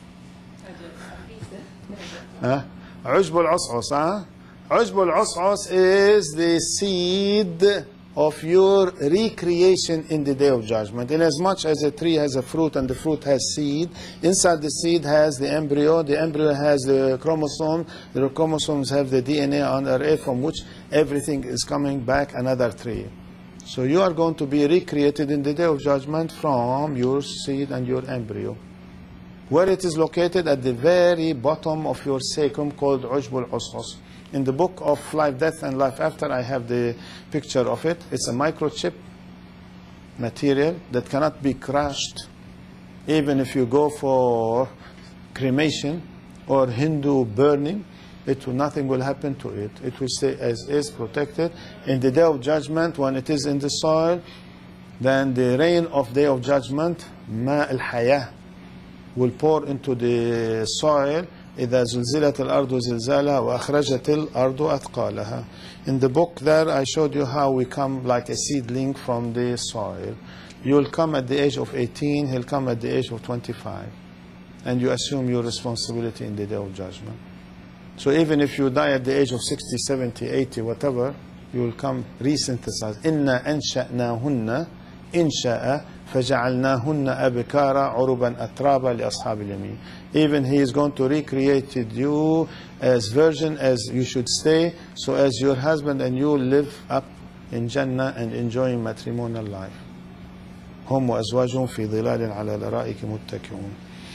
sacrum. عشب العصعص. عشب العصعص is the seed of your recreation in the day of judgment. In as much as a tree has a fruit and the fruit has seed, inside the seed has the embryo has the chromosomes have the DNA on array from which everything is coming back another tree. So you are going to be recreated in the day of judgment from your seed and your embryo. Where it is located? At the very bottom of your sacrum, called عشب العصعص. In the book of Life, Death, and Life After, I have the picture of it. It's a microchip material that cannot be crushed. Even if you go for cremation or Hindu burning, nothing will happen to it. It will stay as is, protected. In the day of judgment, when it is in the soil, then the rain of day of judgment, ماء الحياة, will pour into the soil. إذا زلزلت الأرض زلزالها وأخرجت الأرض أثقالها. In the book there, I showed you how we come like a seedling from the soil. You'll come at the age of 18, he'll come at the age of 25. And you assume your responsibility in the day of judgment. So even if you die at the age of 60, 70, 80, whatever, you will come resynthesized. إِنَّا أَنْشَأْنَاهُنَّ إِنْشَاءً فَجَعَلْنَاهُنَّ أَبْكَارًا عُرُبًا أَتْرَابًا لِأَصْحَابِ الْيَمِينِ. Even he is going to recreate you as virgin as you should stay, so as your husband and you live up in Jannah and enjoying matrimonial life. هم وأزواجهم في ظلال على الأرائك متكئون.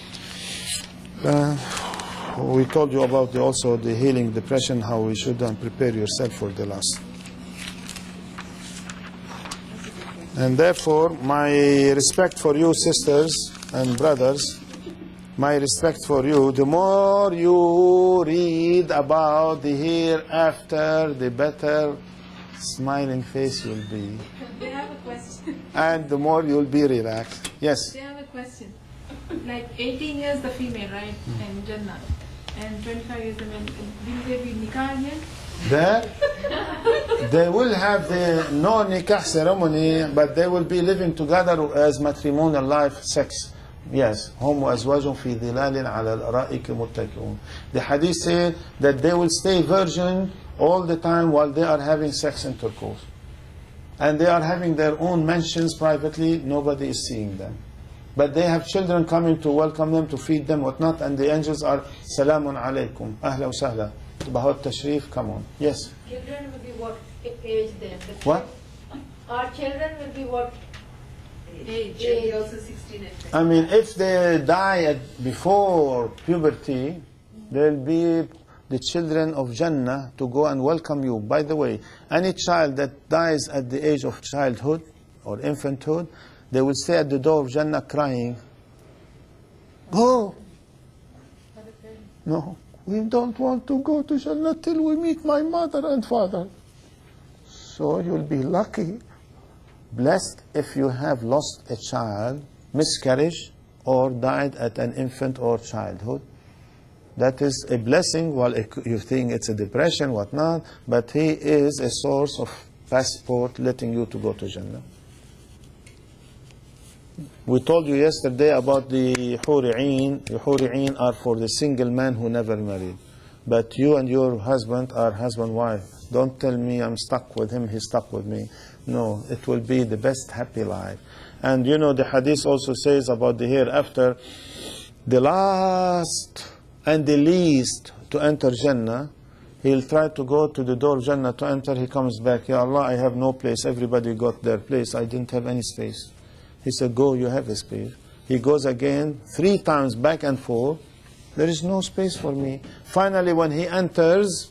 We told you about also the healing depression, how we should prepare yourself for the last. And therefore, my respect for you, sisters and brothers, my respect for you, the more you read about the hereafter, the better smiling face you'll be. They have a question. And the more you'll be relaxed. Yes? They have a question. Like 18 years the female, right? And Jannah. And 25 years the male. Will they be nikah again? There, they will have the no nikah ceremony, but they will be living together as matrimonial life, sex. Yes. هم وأزواجهم في ظلال على الأرائك متكئون. The hadith said that they will stay virgin all the time while they are having sex intercourse. And they are having their own mansions privately, nobody is seeing them. But they have children coming to welcome them, to feed them, whatnot, and the angels are Salamun alaykum, Ahla wa Sahla. Bahut Tashrif, come on. Yes? Children will be what age then? What? Our children will be what Age. Also 16 and 20. I mean, if they die before puberty, they'll be the children of Jannah to go and welcome you. By the way, any child that dies at the age of childhood or infanthood, they will stay at the door of Jannah crying. Oh, no, we don't want to go to Jannah till we meet my mother and father. So you'll be lucky, blessed if you have lost a child, miscarriage, or died at an infant or childhood. That is a blessing. While you think it's a depression, whatnot, but he is a source of passport letting you to go to Jannah. We told you yesterday about the Huri'een. The Huri'een are for the single man who never married. But you and your husband are husband-wife. Don't tell me I'm stuck with him, he's stuck with me. No, it will be the best happy life. And you know, the hadith also says about the hereafter, the last and the least to enter Jannah, he'll try to go to the door of Jannah to enter, he comes back, Ya Allah, I have no place, everybody got their place, I didn't have any space. He said, go, you have a space. He goes again, 3 times back and forth, there is no space for me. Finally, when he enters,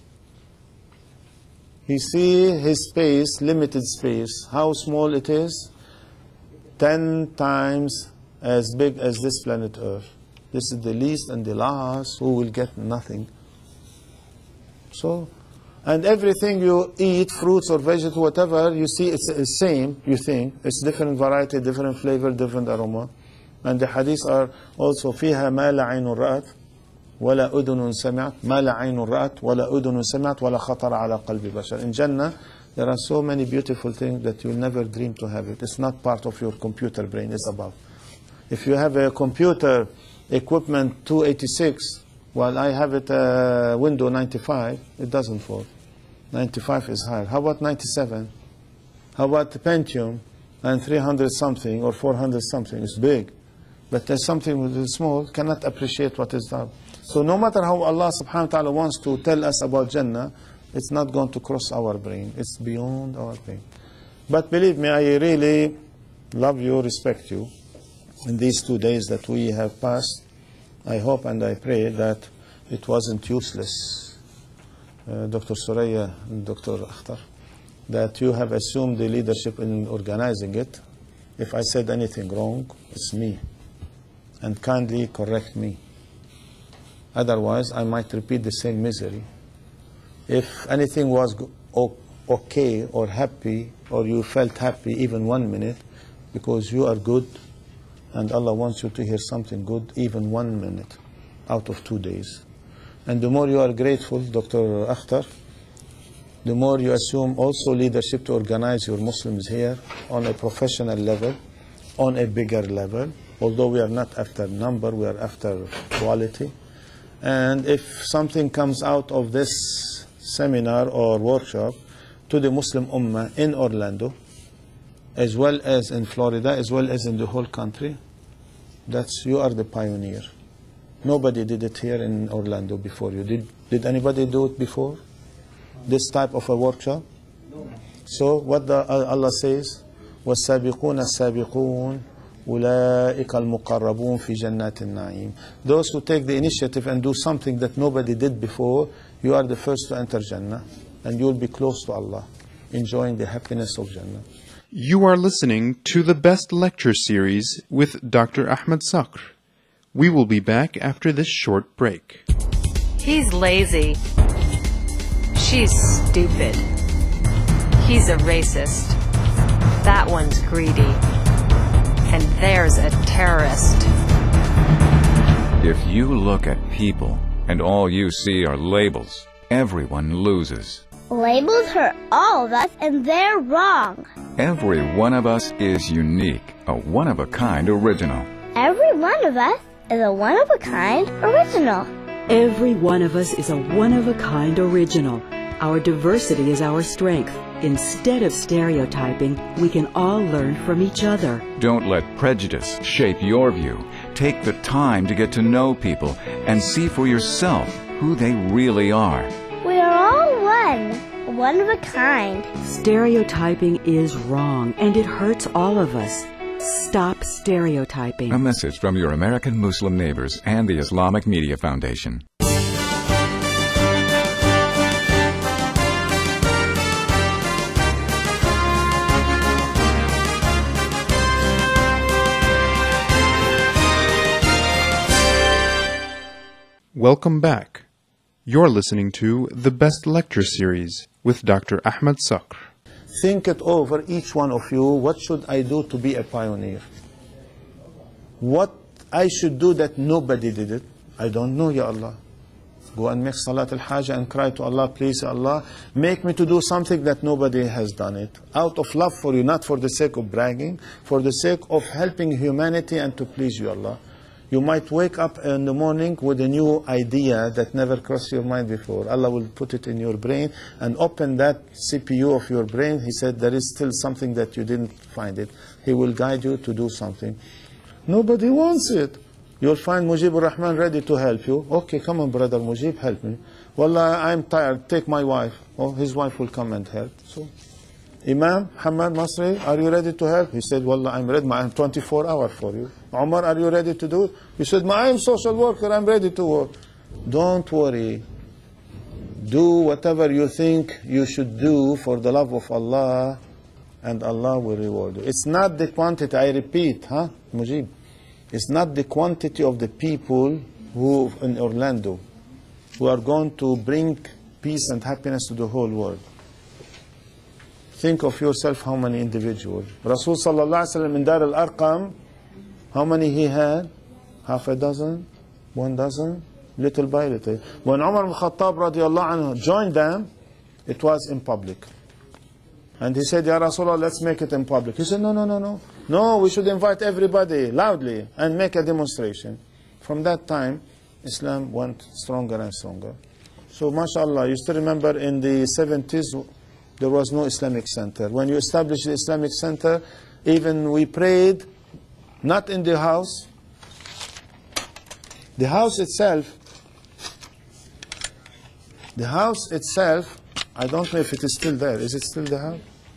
he sees his space, limited space. How small it is? 10 times as big as this planet Earth. This is the least and the last who will get nothing. So, and everything you eat, fruits or vegetable, whatever, you see it's the same, you think. It's different variety, different flavor, different aroma. And the hadiths are also, فيها ما لا عين رأت ولا أذن سمعت ما لا عين رأت ولا أذن سمعت ولا خطر على قلب بشر. In Jannah, there are so many beautiful things that you'll never dream to have it. It's not part of your computer brain, it's above. If you have a computer equipment 286, while I have it window 95, it doesn't work. 95 is higher. How about 97? How about the Pentium and 300 something or 400 something? It's big. But there's something that is small, cannot appreciate what is that. So no matter how Allah subhanahu wa ta'ala wants to tell us about Jannah, it's not going to cross our brain. It's beyond our brain. But believe me, I really love you, respect you. In these 2 days that we have passed, I hope and I pray that it wasn't useless, Dr. Suraya and Dr. Akhtar, that you have assumed the leadership in organizing it. If I said anything wrong, it's me. And kindly correct me. Otherwise, I might repeat the same misery. If anything was okay or happy, or you felt happy even 1 minute, because you are good, and Allah wants you to hear something good, even 1 minute out of 2 days. And the more you are grateful, Dr. Akhtar, the more you assume also leadership to organize your Muslims here on a professional level, on a bigger level, although we are not after number, we are after quality. And if something comes out of this seminar or workshop to the Muslim Ummah in Orlando, as well as in Florida, as well as in the whole country, you are the pioneer. Nobody did it here in Orlando before you. Did anybody do it before? This type of a workshop? No. So what Allah says, وَالسَّابِقُونَ السَّابِقُونَ أُولَٰئِكَ الْمُقَرَّبُونَ فِي جَنَّاتِ النَّعِيمِ. Those who take the initiative and do something that nobody did before, you are the first to enter Jannah, and you will be close to Allah, enjoying the happiness of Jannah. You are listening to the Best Lecture Series with Dr. Ahmed Sakr. We will be back after this short break. He's lazy. She's stupid. He's a racist. That one's greedy. And there's a terrorist. If you look at people and all you see are labels, everyone loses. Labels hurt all of us, and they're wrong. Every one of us is unique, a one-of-a-kind original. Every one of us is a one-of-a-kind original. Every one of us is a one-of-a-kind original. Our diversity is our strength. Instead of stereotyping, we can all learn from each other. Don't let prejudice shape your view. Take the time to get to know people and see for yourself who they really are. We are all one of a kind. Stereotyping is wrong, and it hurts all of us. Stop stereotyping. A message from your American Muslim neighbors and the Islamic Media Foundation. Welcome back. You're listening to the Best Lecture Series with Dr. Ahmed Sakr. Think it over, each one of you. What should I do to be a pioneer? What I should do that nobody did it? I don't know, Ya Allah. Go and make Salat al-Hajj and cry to Allah, please Allah, make me to do something that nobody has done it. Out of love for you, not for the sake of bragging, for the sake of helping humanity and to please you, Allah. You might wake up in the morning with a new idea that never crossed your mind before. Allah will put it in your brain and open that CPU of your brain. He said there is still something that you didn't find it. He will guide you to do something. Nobody wants it. You'll find Mujib al-Rahman ready to help you. Okay, come on, brother Mujib, help me. Wallah, I'm tired. Take my wife. Oh, his wife will come and help. So, Imam Hamad Masri, are you ready to help? He said, Wallah, I'm ready. I'm 24 hours for you. Umar, are you ready to do it? He said, I'm social worker. I'm ready to work. Don't worry. Do whatever you think you should do for the love of Allah, and Allah will reward you. It's not the quantity, I repeat, Mujib. It's not the quantity of the people who in Orlando who are going to bring peace and happiness to the whole world. Think of yourself how many individuals. Rasul sallallahu alaihi wasallam in Dar al-Arqam, how many he had? Half a dozen? 1 dozen? Little by little. When Umar al-Khattab radiallahu anhu joined them, it was in public. And he said, Ya Rasulullah, let's make it in public. He said, no. No, we should invite everybody loudly and make a demonstration. From that time, Islam went stronger and stronger. So, mashallah, you still remember in the 70s, there was no Islamic center. When you established the Islamic center, even we prayed, not in the house. The house itself, I don't know if it is still there. Is it still the house?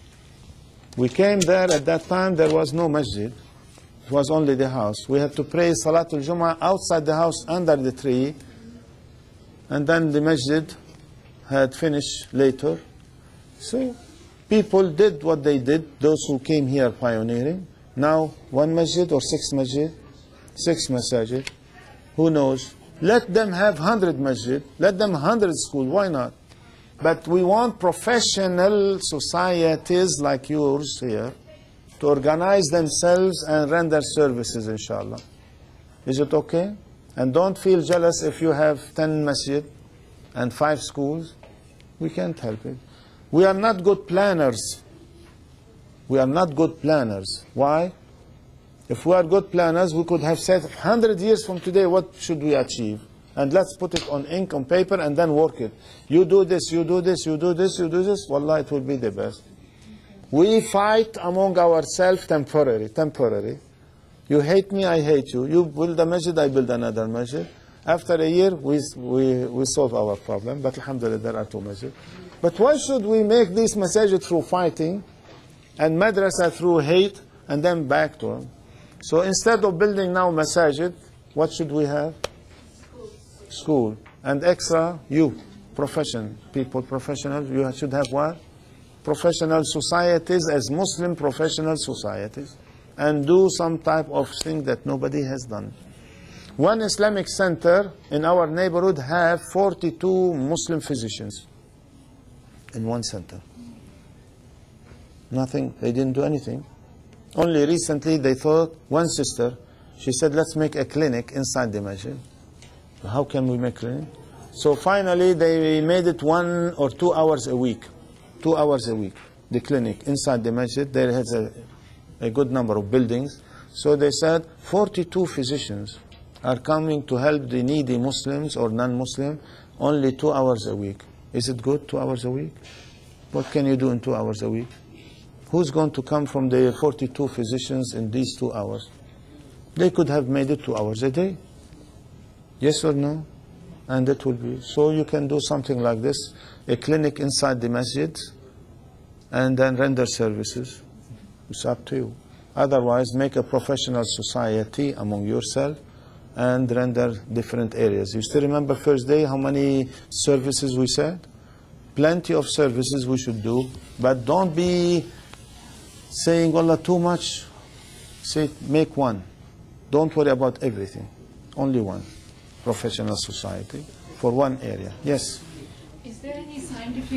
We came there at that time, there was no masjid. It was only the house. We had to pray Salatul Jummah outside the house under the tree. And then the masjid had finished later. So people did what they did, those who came here pioneering. Now 1 masjid or 6 masjid? 6 masajid. Who knows? Let them have 100 masjid. Let them 100 schools. Why not? But we want professional societies like yours here to organize themselves and render services, inshallah. Is it okay? And don't feel jealous if you have 10 masjid and 5 schools. We can't help it. We are not good planners. We are not good planners. Why? If we are good planners, we could have said 100 years from today, what should we achieve? And let's put it on ink, on paper, and then work it. You do this, you do this, you do this, you do this. Wallah, it will be the best. We fight among ourselves temporary. You hate me, I hate you. You build a masjid, I build another masjid. After a year, we solve our problem. But alhamdulillah, there are 2 masjid. But why should we make this masajid through fighting and madrasa through hate and then back to them? So instead of building now masajid, what should we have? School. And extra, you, profession, people, professionals, you should have what? Professional societies as Muslim professional societies. And do some type of thing that nobody has done. 1 Islamic center in our neighborhood have 42 Muslim physicians in 1 center. Nothing, they didn't do anything. Only recently they thought, 1 sister, she said, let's make a clinic inside the masjid. How can we make clinic? So finally they made it 1 or 2 hours a week. 2 hours a week, the clinic inside the masjid. There has a good number of buildings. So they said 42 physicians are coming to help the needy Muslims or non-Muslim only 2 hours a week. Is it good, 2 hours a week? What can you do in 2 hours a week? Who's going to come from the 42 physicians in these 2 hours? They could have made it 2 hours a day. Yes or no? And it will be. So you can do something like this, a clinic inside the masjid, and then render services. It's up to you. Otherwise, make a professional society among yourself and render different areas. You still remember first day how many services we said? Plenty of services we should do, but don't be saying, Wallah, too much. Say, make one. Don't worry about everything. Only one. Professional society for one area. Yes? Is there any scientific,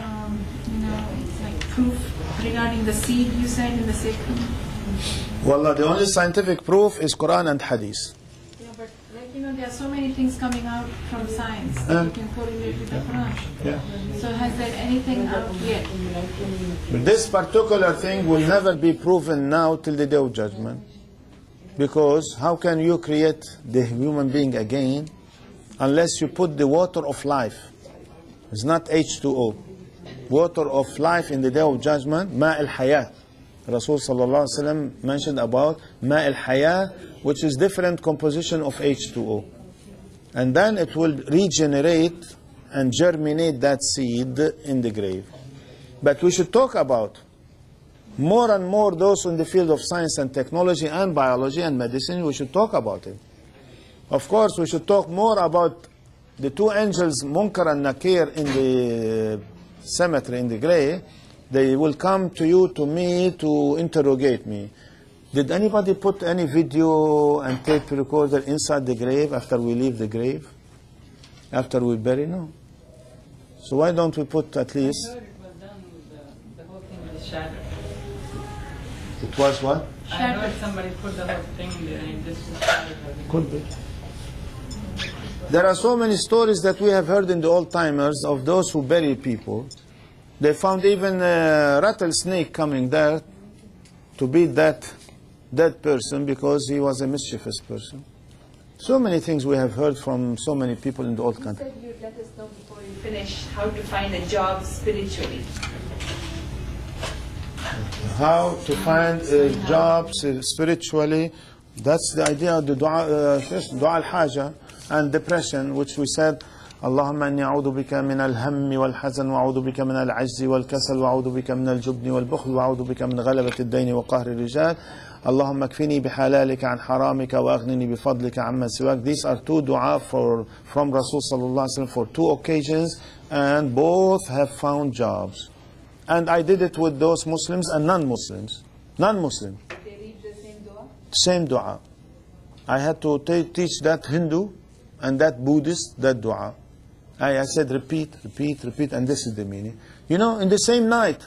like proof regarding the seed you said in the sacred? Wallah, the only scientific proof is Quran and Hadith. Yeah, but there are so many things coming out from science that you can correlate with the Quran. Yeah. So has there anything out yet? This particular thing will never be proven now till the day of judgment. Because how can you create the human being again unless you put the water of life? It's not H2O. Water of life in the day of judgment, Ma al-Hayah. Rasul sallallahu alaihi wasallam mentioned about Ma al-Hayah, which is different composition of H2O. And then it will regenerate and germinate that seed in the grave. But we should talk about more and more those in the field of science and technology and biology and medicine, we should talk about it. Of course, we should talk more about the two angels, Munkar and Nakir, in the cemetery, in the grave. They will come to you, to me, to interrogate me. Did anybody put any video and tape recorder inside the grave after we leave the grave? After we bury? No. So why don't we put at least... I heard it was done with the whole thing was shattered. It was what? I heard somebody put the whole thing there and this was shattered. Could be. There are so many stories that we have heard in the old timers of those who bury people. They found even a rattlesnake coming there to beat that dead person because he was a mischievous person. So many things we have heard from so many people in the old country. You said you'd let us know before you finish how to find a job spiritually. How to find a job spiritually, that's the idea of the dua al-haja and depression, which we said, اللهم إني أعوذ بك من الهم والحزن وأعوذ بك من العجز والكسل وأعوذ بك من الجبن والبخل وأعوذ بك من غلبة الدين وقهر الرجال اللهم اكفني بحلالك عن حرامك وأغنني بفضلك عمن سواك. These are two dua from Rasul sallallahu alaihi wasallam for two occasions, and both have found jobs. And I did it with those Muslims and non-Muslims. Non-Muslim. They read the same dua? Same dua. I had to teach that Hindu and that Buddhist that dua. I said repeat, repeat, repeat, and this is the meaning. You know, in the same night,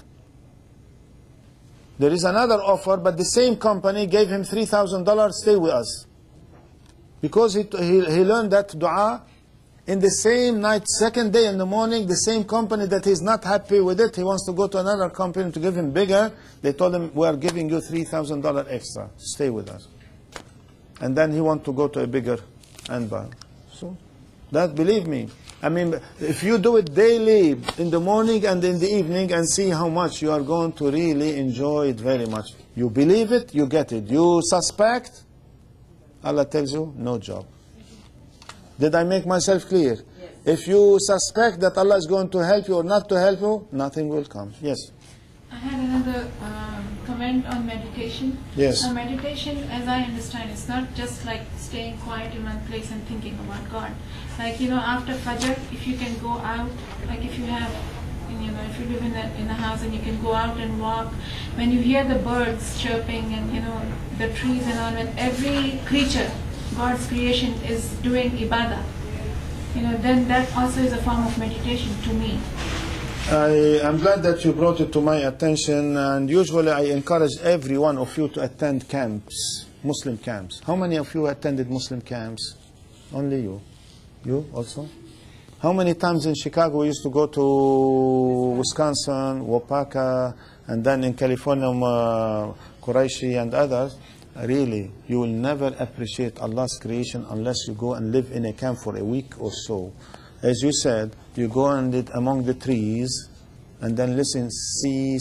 there is another offer, but the same company gave him $3,000, stay with us. Because he learned that dua in the same night, second day in the morning, the same company that he's not happy with it, he wants to go to another company to give him bigger. They told him, we are giving you $3,000 extra, stay with us. And then he wants to go to a bigger and buy. So, that, believe me, I mean, if you do it daily, in the morning and in the evening, and see how much you are going to really enjoy it very much. You believe it, you get it. You suspect, Allah tells you, no job. Did I make myself clear? Yes. If you suspect that Allah is going to help you or not to help you, nothing will come. Yes? I had another comment on meditation. Yes. Meditation, as I understand, it's not just like staying quiet in one place and thinking about God. Like, after Fajr, if you can go out, like if you have, if you live in a house and you can go out and walk, when you hear the birds chirping and, the trees and all, when every creature, God's creation, is doing ibadah, then that also is a form of meditation to me. I am glad that you brought it to my attention, and usually I encourage every one of you to attend camps, Muslim camps. How many of you attended Muslim camps? Only you. You also? How many times in Chicago we used to go to Wisconsin, Waupaca, and then in California, Quraishi and others? Really, you will never appreciate Allah's creation unless you go and live in a camp for a week or so. As you said, you go and live among the trees and then listen, see,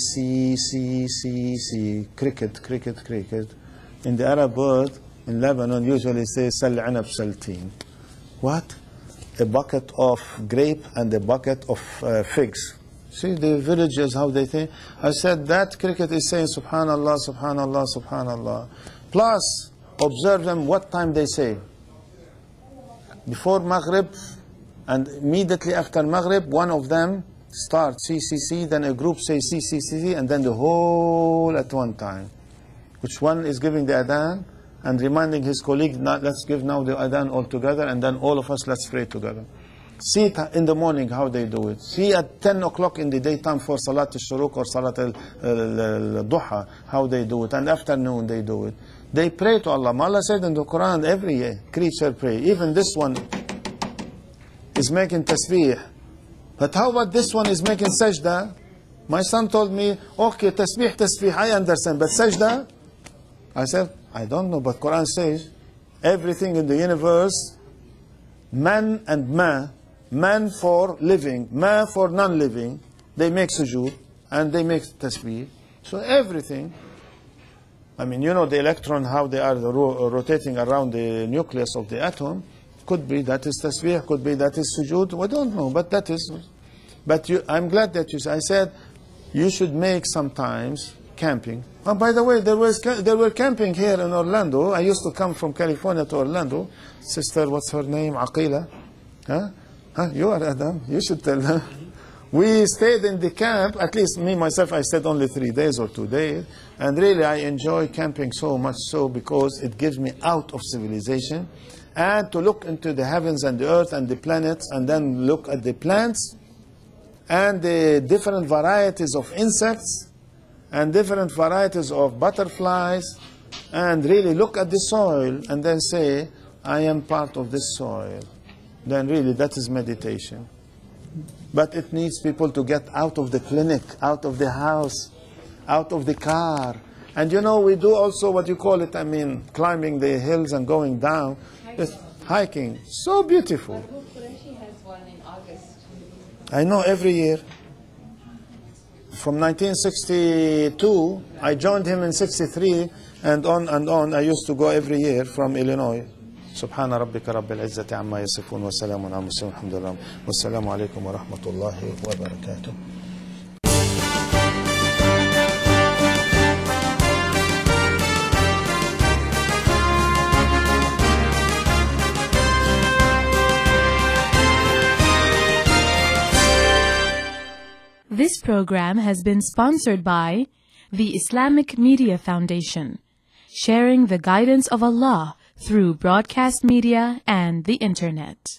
cricket, cricket, cricket. In the Arab world, in Lebanon, usually say, Sal anab salteen. What? A bucket of grape and a bucket of figs. See the villages, how they think. I said that cricket is saying Subhanallah, Subhanallah, Subhanallah. Plus, observe them what time they say. Before Maghrib and immediately after Maghrib, one of them starts CCC, then a group says CCC, and then the whole at one time. Which one is giving the adhan and reminding his colleague, let's give now the adhan all together, and then all of us let's pray together. See it in the morning how they do it. See at 10 o'clock in the daytime for Salat al-Shuruq or Salat al-Duha, how they do it. And afternoon they do it. They pray to Allah. Allah said in the Quran, every creature pray. Even this one is making tasbih. But how about this one is making sajda? My son told me, okay, tasbih, tasbih, I understand. But sajda? I said, I don't know, but Quran says, everything in the universe, man and ma, man for living, ma for non-living, they make sujood and they make tasbih. So everything, I mean, you know the electron, how they are rotating around the nucleus of the atom, could be that is tasbih, could be that is sujood, we don't know, but that is. But I'm glad that I said, you should make sometimes camping. Oh, by the way, there were camping here in Orlando. I used to come from California to Orlando. Sister, what's her name? Aqila. Huh? You are Adam. You should tell her. We stayed in the camp, at least me, myself, I stayed only 3 days or 2 days. And really, I enjoy camping so much so because it gives me out of civilization and to look into the heavens and the earth and the planets and then look at the plants and the different varieties of insects and different varieties of butterflies and really look at the soil and then say, I am part of this soil. Then really that is meditation. But it needs people to get out of the clinic, out of the house, out of the car. And you know, we do also what you call it, I mean, climbing the hills and going down. Hiking. So beautiful. Qureshi has one in August. I know every year. From 1962, I joined him in 63, and on. I used to go every year from Illinois. سبحان ربك رب العزة عما يصفون وسلام على المرسلين والحمد لله والسلام عليكم ورحمة الله وبركاته. This program has been sponsored by the Islamic Media Foundation, sharing the guidance of Allah through broadcast media and the Internet.